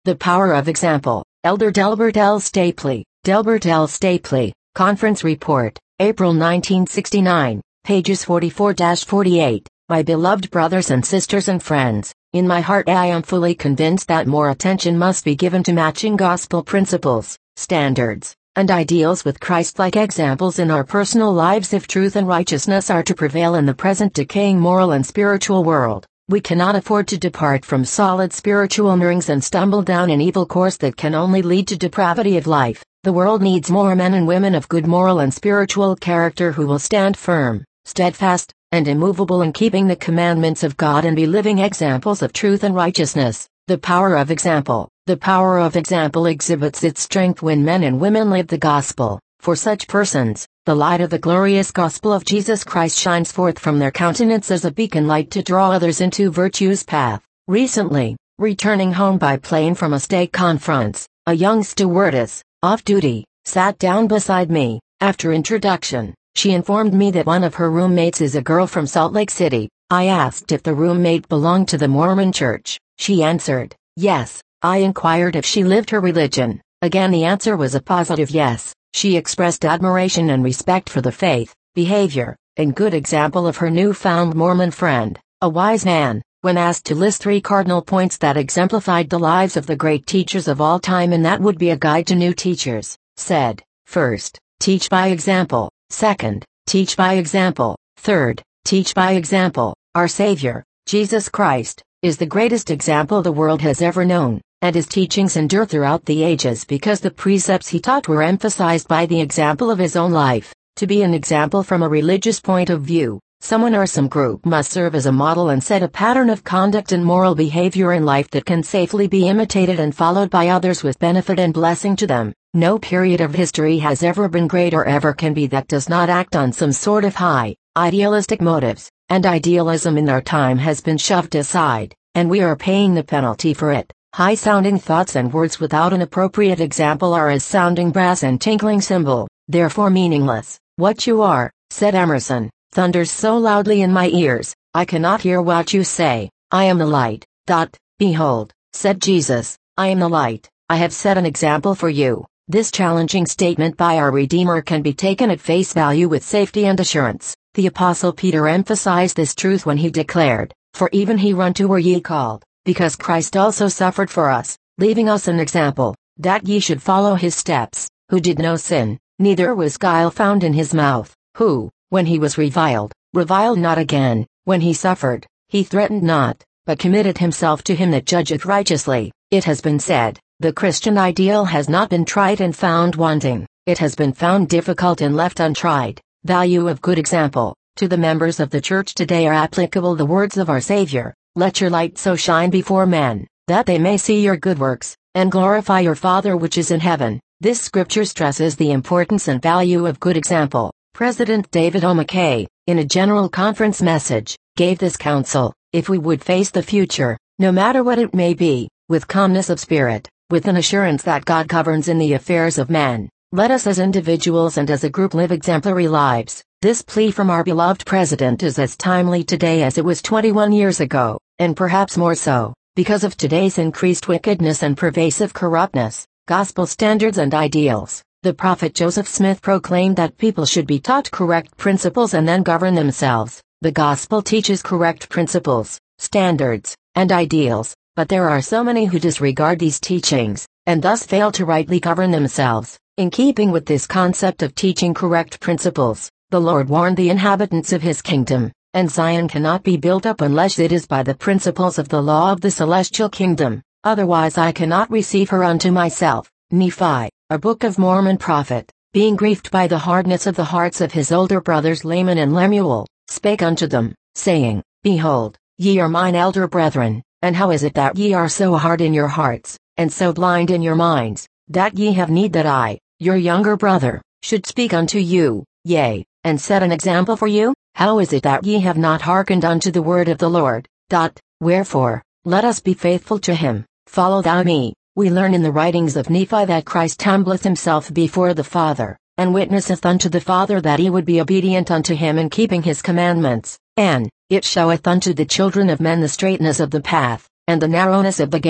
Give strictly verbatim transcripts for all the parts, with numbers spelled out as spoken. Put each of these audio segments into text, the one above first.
The Power of Example. Elder Delbert L. Stapley. Delbert L. Stapley. Conference Report, April nineteen sixty-nine, pages forty-four to forty-eight. My beloved brothers and sisters and friends, in my heart I am fully convinced that more attention must be given to matching gospel principles, standards, and ideals with Christ-like examples in our personal lives if truth and righteousness are to prevail in the present decaying moral and spiritual world. We cannot afford to depart from solid spiritual moorings and stumble down an evil course that can only lead to depravity of life. The world needs more men and women of good moral and spiritual character who will stand firm, steadfast, and immovable in keeping the commandments of God and be living examples of truth and righteousness. The power of example. The power of example exhibits its strength when men and women live the gospel. For such persons, the light of the glorious gospel of Jesus Christ shines forth from their countenance as a beacon light to draw others into virtue's path. Recently, returning home by plane from a stake conference, a young stewardess, off duty, sat down beside me. After introduction, she informed me that one of her roommates is a girl from Salt Lake City. I asked if the roommate belonged to the Mormon Church. She answered, yes. I inquired if she lived her religion. Again the answer was a positive yes. She expressed admiration and respect for the faith, behavior, and good example of her newfound Mormon friend, a wise man. When asked to list three cardinal points that exemplified the lives of the great teachers of all time and that would be a guide to new teachers, said, first, teach by example, second, teach by example, third, teach by example. Our Savior, Jesus Christ, is the greatest example the world has ever known, and his teachings endure throughout the ages because the precepts he taught were emphasized by the example of his own life. To be an example from a religious point of view, someone or some group must serve as a model and set a pattern of conduct and moral behavior in life that can safely be imitated and followed by others with benefit and blessing to them. No period of history has ever been great or ever can be that does not act on some sort of high, idealistic motives, and idealism in our time has been shoved aside, and we are paying the penalty for it. High-sounding thoughts and words without an appropriate example are as sounding brass and tinkling cymbal, therefore meaningless. What you are, said Emerson, thunders so loudly in my ears, I cannot hear what you say. I am the light. Dot. Behold, said Jesus, I am the light. I have set an example for you. This challenging statement by our Redeemer can be taken at face value with safety and assurance. The Apostle Peter emphasized this truth when he declared, for even he run to where ye called, because Christ also suffered for us, leaving us an example, that ye should follow his steps, who did no sin, neither was guile found in his mouth, who, when he was reviled, reviled not again, when he suffered, he threatened not, but committed himself to him that judgeth righteously. It has been said, the Christian ideal has not been tried and found wanting, it has been found difficult and left untried. Value of good example. To the members of the church today are applicable the words of our Savior, let your light so shine before men, that they may see your good works, and glorify your Father which is in heaven. This scripture stresses the importance and value of good example. President David O. McKay, in a general conference message, gave this counsel: if we would face the future, no matter what it may be, with calmness of spirit, with an assurance that God governs in the affairs of men, let us as individuals and as a group live exemplary lives. This plea from our beloved president is as timely today as it was twenty-one years ago, and perhaps more so, because of today's increased wickedness and pervasive corruptness. Gospel standards and ideals. The prophet Joseph Smith proclaimed that people should be taught correct principles and then govern themselves. The gospel teaches correct principles, standards, and ideals, but there are so many who disregard these teachings, and thus fail to rightly govern themselves. In keeping with this concept of teaching correct principles, the Lord warned the inhabitants of his kingdom, and Zion cannot be built up unless it is by the principles of the law of the celestial kingdom, otherwise I cannot receive her unto myself. Nephi, a Book of Mormon prophet, being grieved by the hardness of the hearts of his older brothers Laman and Lemuel, spake unto them, saying, Behold, ye are mine elder brethren, and how is it that ye are so hard in your hearts, and so blind in your minds, that ye have need that I, your younger brother, should speak unto you, yea, and set an example for you? How is it that ye have not hearkened unto the word of the Lord? Dot. Wherefore, let us be faithful to him. Follow thou me. We learn in the writings of Nephi that Christ humbleth himself before the Father, and witnesseth unto the Father that he would be obedient unto him in keeping his commandments. And, it showeth unto the children of men the straightness of the path, and the narrowness of the gate,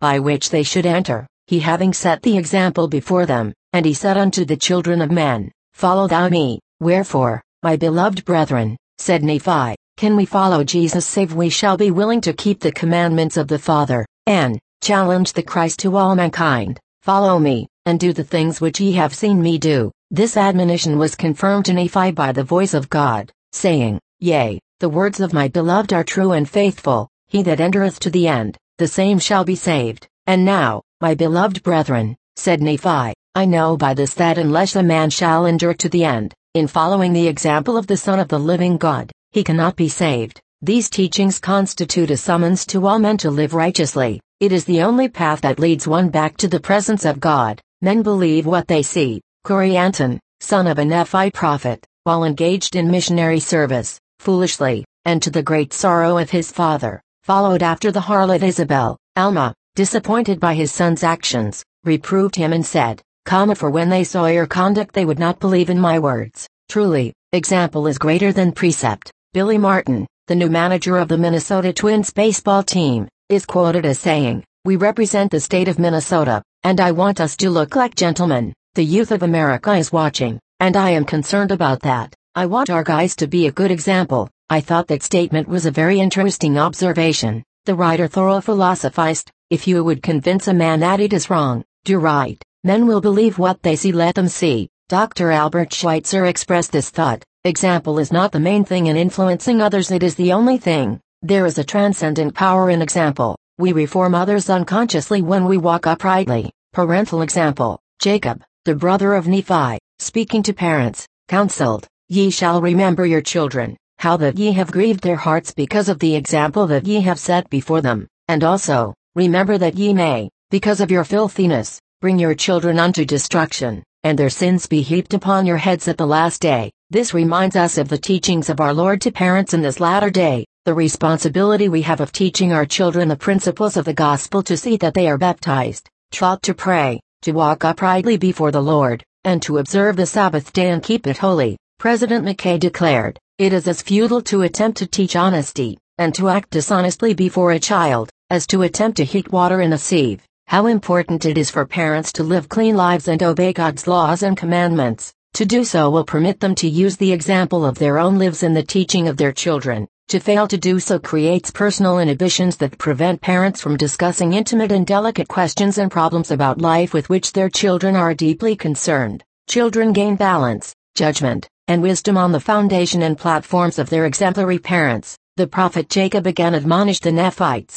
by which they should enter, he having set the example before them, and he said unto the children of men, Follow thou me. Wherefore, my beloved brethren, said Nephi, can we follow Jesus save we shall be willing to keep the commandments of the Father, and challenge the Christ to all mankind, follow me, and do the things which ye have seen me do. This admonition was confirmed to Nephi by the voice of God, saying, Yea, the words of my beloved are true and faithful, he that entereth to the end, the same shall be saved. And now, my beloved brethren, said Nephi, I know by this that unless a man shall endure to the end, in following the example of the Son of the living God, he cannot be saved. These teachings constitute a summons to all men to live righteously. It is the only path that leads one back to the presence of God. Men believe what they see. Corianton, son of a Nephite prophet, while engaged in missionary service, foolishly, and to the great sorrow of his father, followed after the harlot Isabel. Alma, disappointed by his son's actions, reproved him and said, Comma, for when they saw your conduct they would not believe in my words. Truly, example is greater than precept. Billy Martin, the new manager of the Minnesota Twins baseball team, is quoted as saying, We represent the state of Minnesota, and I want us to look like gentlemen. The youth of America is watching, and I am concerned about that. I want our guys to be a good example. I thought that statement was a very interesting observation. The writer Thoreau philosophized, if you would convince a man that it is wrong, do right. Men will believe what they see, let them see. Doctor Albert Schweitzer expressed this thought, example is not the main thing in influencing others, it is the only thing. There is a transcendent power in example. We reform others unconsciously when we walk uprightly. Parental example. Jacob, the brother of Nephi, speaking to parents, counseled, Ye shall remember your children, how that ye have grieved their hearts because of the example that ye have set before them, and also, remember that ye may, because of your filthiness, bring your children unto destruction, and their sins be heaped upon your heads at the last day. This reminds us of the teachings of our Lord to parents in this latter day, the responsibility we have of teaching our children the principles of the gospel, to see that they are baptized, taught to pray, to walk uprightly before the Lord, and to observe the Sabbath day and keep it holy. President McKay declared, It is as futile to attempt to teach honesty, and to act dishonestly before a child, as to attempt to heat water in a sieve. How important it is for parents to live clean lives and obey God's laws and commandments. To do so will permit them to use the example of their own lives in the teaching of their children. To fail to do so creates personal inhibitions that prevent parents from discussing intimate and delicate questions and problems about life with which their children are deeply concerned. Children gain balance, judgment, and wisdom on the foundation and platforms of their exemplary parents. The prophet Jacob again admonished the Nephites,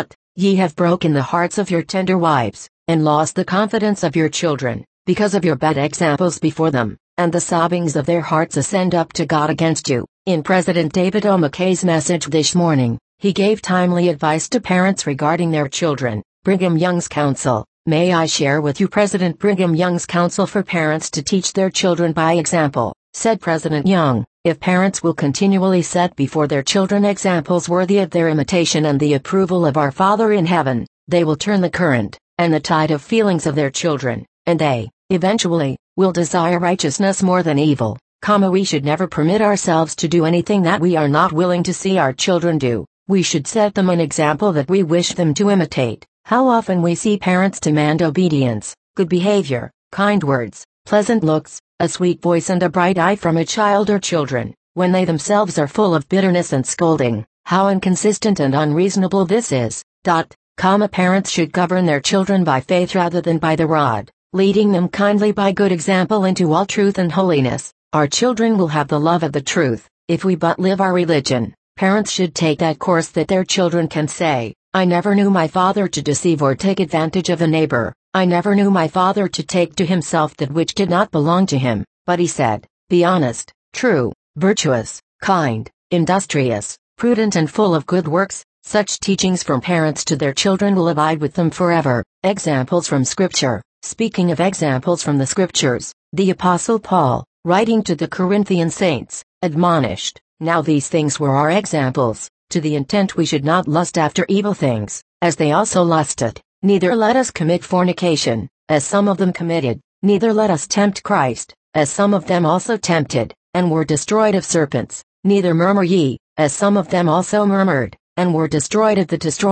Ye have broken the hearts of your tender wives, and lost the confidence of your children, because of your bad examples before them, and the sobbings of their hearts ascend up to God against you. In President David O. McKay's message this morning, he gave timely advice to parents regarding their children. Brigham Young's counsel. May I share with you President Brigham Young's counsel for parents to teach their children by example, said President Young. If parents will continually set before their children examples worthy of their imitation and the approval of our Father in heaven, they will turn the current, and the tide of feelings of their children, and they, eventually, will desire righteousness more than evil. Comma, we should never permit ourselves to do anything that we are not willing to see our children do. We should set them an example that we wish them to imitate. How often we see parents demand obedience, good behavior, kind words, pleasant looks, a sweet voice and a bright eye from a child or children, when they themselves are full of bitterness and scolding. How inconsistent and unreasonable this is. Dot, comma, parents should govern their children by faith rather than by the rod, leading them kindly by good example into all truth and holiness. Our children will have the love of the truth, if we but live our religion. Parents should take that course that their children can say, I never knew my father to deceive or take advantage of a neighbor. I never knew my father to take to himself that which did not belong to him, but he said, Be honest, true, virtuous, kind, industrious, prudent and full of good works. Such teachings from parents to their children will abide with them forever. Examples from Scripture. Speaking of examples from the Scriptures, the Apostle Paul, writing to the Corinthian saints, admonished, Now these things were our examples, to the intent we should not lust after evil things, as they also lusted. Neither let us commit fornication, as some of them committed, neither let us tempt Christ, as some of them also tempted, and were destroyed of serpents. Neither murmur ye, as some of them also murmured, and were destroyed of the destroyer.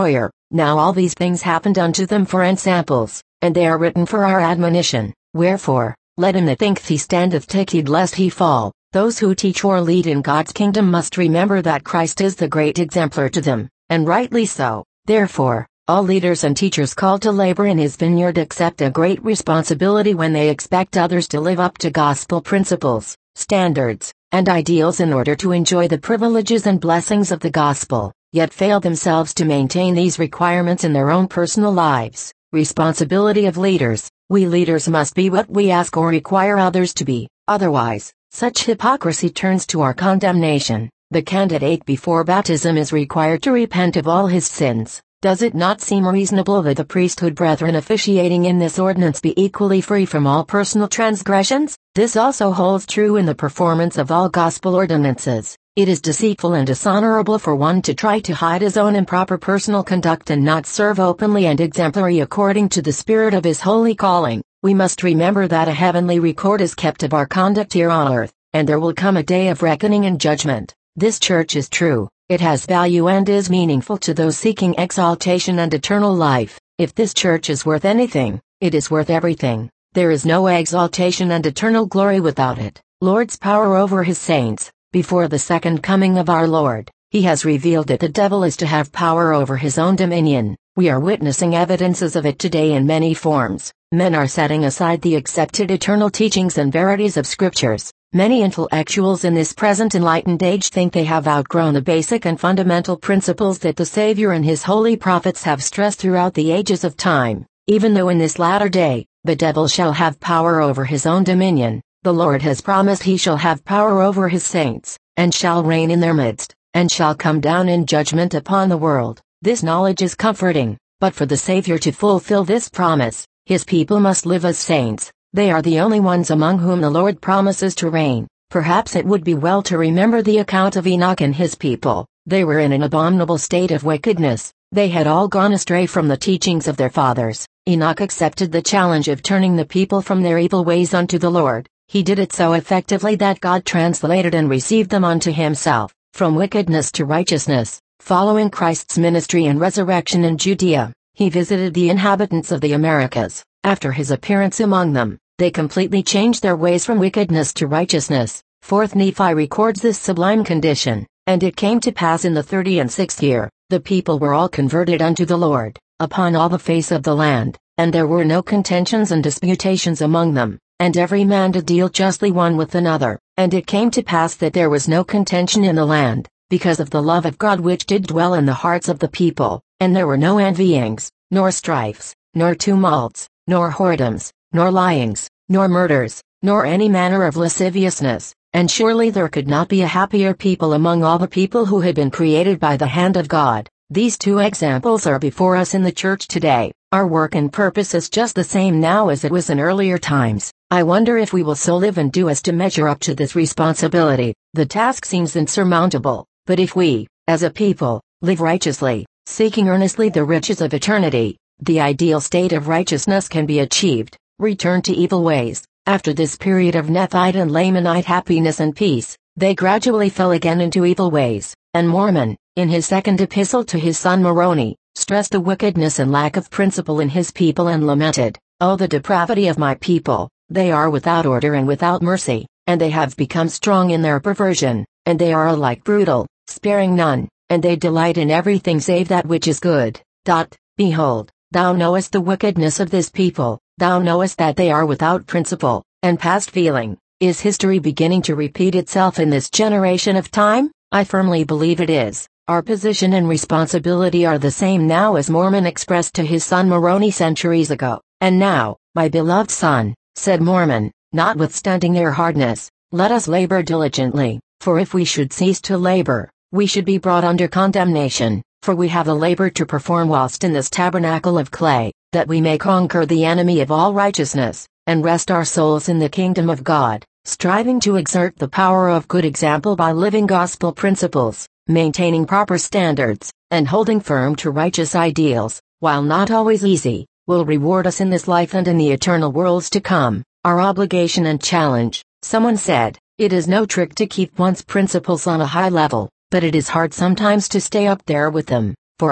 Now all these things happened unto them for ensamples, and they are written for our admonition. Wherefore, let him that thinketh he standeth take heed lest he fall. Those who teach or lead in God's kingdom must remember that Christ is the great exemplar to them, and rightly so. Therefore, all leaders and teachers called to labor in his vineyard accept a great responsibility when they expect others to live up to gospel principles, standards, and ideals in order to enjoy the privileges and blessings of the gospel, yet fail themselves to maintain these requirements in their own personal lives. Responsibility of leaders. We leaders must be what we ask or require others to be, otherwise, such hypocrisy turns to our condemnation. The candidate before baptism is required to repent of all his sins. Does it not seem reasonable that the priesthood brethren officiating in this ordinance be equally free from all personal transgressions? This also holds true in the performance of all gospel ordinances. It is deceitful and dishonorable for one to try to hide his own improper personal conduct and not serve openly and exemplary according to the spirit of his holy calling. We must remember that a heavenly record is kept of our conduct here on earth, and there will come a day of reckoning and judgment. This church is true, it has value and is meaningful to those seeking exaltation and eternal life. If this church is worth anything, it is worth everything. There is no exaltation and eternal glory without it. Lord's power over his saints. Before the second coming of our Lord, he has revealed that the devil is to have power over his own dominion. We are witnessing evidences of it today in many forms. Men are setting aside the accepted eternal teachings and verities of scriptures. Many intellectuals in this present enlightened age think they have outgrown the basic and fundamental principles that the Savior and his holy prophets have stressed throughout the ages of time. Even though in this latter day, the devil shall have power over his own dominion, the Lord has promised he shall have power over his saints, and shall reign in their midst, and shall come down in judgment upon the world. This knowledge is comforting, but for the Savior to fulfill this promise, his people must live as saints. They are the only ones among whom the Lord promises to reign. Perhaps it would be well to remember the account of Enoch and his people. They were in an abominable state of wickedness. They had all gone astray from the teachings of their fathers. Enoch accepted the challenge of turning the people from their evil ways unto the Lord. He did it so effectively that God translated and received them unto himself, from wickedness to righteousness. Following Christ's ministry and resurrection in Judea, he visited the inhabitants of the Americas. After his appearance among them, they completely changed their ways from wickedness to righteousness. Fourth Nephi records this sublime condition. And it came to pass in the thirty and sixth year, the people were all converted unto the Lord, upon all the face of the land, and there were no contentions and disputations among them. And every man did deal justly one with another. And it came to pass that there was no contention in the land, because of the love of God which did dwell in the hearts of the people. And there were no envyings, nor strifes, nor tumults, nor whoredoms, nor lyings, nor murders, nor any manner of lasciviousness. And surely there could not be a happier people among all the people who had been created by the hand of God. These two examples are before us in the church today. Our work and purpose is just the same now as it was in earlier times. I wonder if we will so live and do as to measure up to this responsibility. The task seems insurmountable, but if we, as a people, live righteously, seeking earnestly the riches of eternity, the ideal state of righteousness can be achieved. Return to evil ways. After this period of Nephite and Lamanite happiness and peace, they gradually fell again into evil ways, and Mormon, in his second epistle to his son Moroni, stressed the wickedness and lack of principle in his people and lamented, "Oh, the depravity of my people, they are without order and without mercy, and they have become strong in their perversion, and they are alike brutal, sparing none, and they delight in everything save that which is good. Dot, behold, thou knowest the wickedness of this people, thou knowest that they are without principle, and past feeling. Is history beginning to repeat itself in this generation of time? I firmly believe it is. Our position and responsibility are the same now as Mormon expressed to his son Moroni centuries ago. And now, my beloved son, said Mormon, notwithstanding their hardness, let us labor diligently, for if we should cease to labor, we should be brought under condemnation, for we have a labor to perform whilst in this tabernacle of clay, that we may conquer the enemy of all righteousness, and rest our souls in the kingdom of God, striving to exert the power of good example by living gospel principles, maintaining proper standards, and holding firm to righteous ideals, while not always easy, will reward us in this life and in the eternal worlds to come. Our obligation and challenge. Someone said, it is no trick to keep one's principles on a high level, but it is hard sometimes to stay up there with them. For us,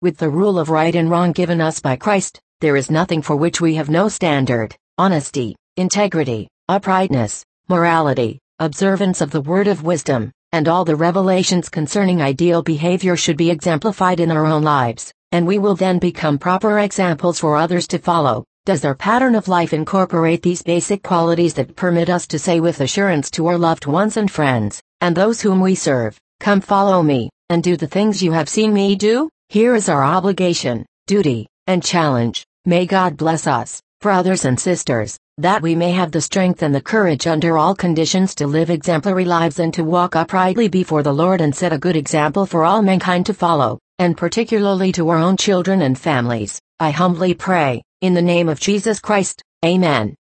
With the rule of right and wrong given us by Christ, there is nothing for which we have no standard. Honesty, integrity, uprightness, morality, observance of the word of wisdom, and all the revelations concerning ideal behavior should be exemplified in our own lives, and we will then become proper examples for others to follow. Does our pattern of life incorporate these basic qualities that permit us to say with assurance to our loved ones and friends, and those whom we serve, "Come follow me, and do the things you have seen me do"? Here is our obligation, duty, and challenge. May God bless us, brothers and sisters, that we may have the strength and the courage under all conditions to live exemplary lives and to walk uprightly before the Lord and set a good example for all mankind to follow, and particularly to our own children and families. I humbly pray, in the name of Jesus Christ. Amen.